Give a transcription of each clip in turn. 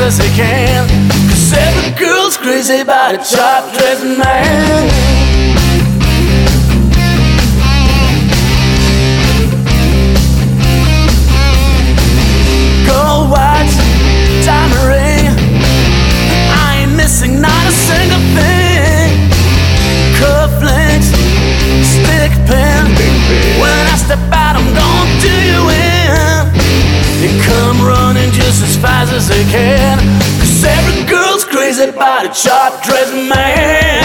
as they can. 'Cause every girl's crazy about a top-dressing man. Gold watch, diamond ring, I ain't missing not a single thing. Cufflinks, stick pin, when I step out I'm gonna do you in. They come running just as fast as they can. 'Cause every girl's crazy about a top-dressing man.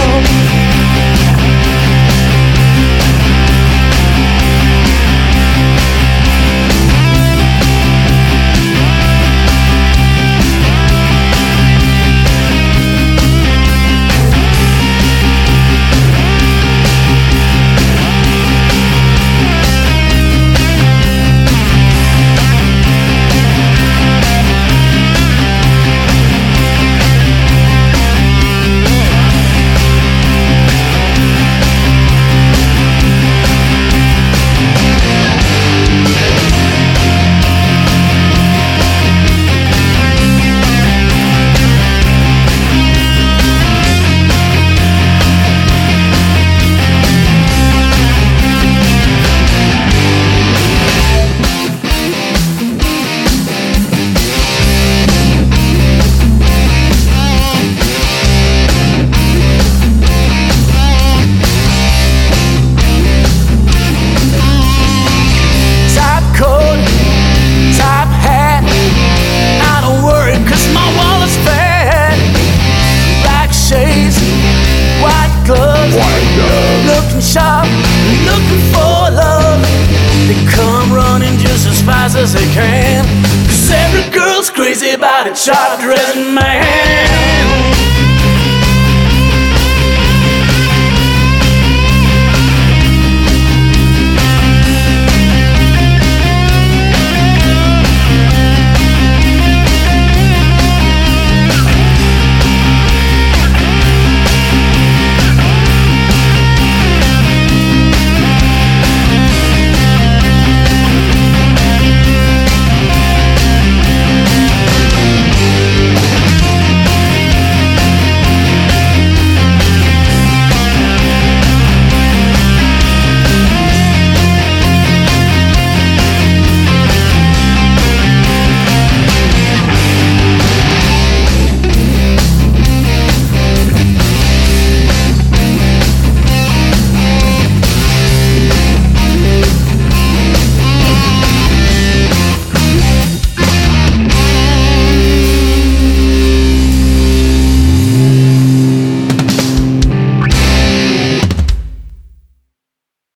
Looking sharp, looking for love. They come running just as fast as they can. 'Cause every girl's crazy about a top-dressing man.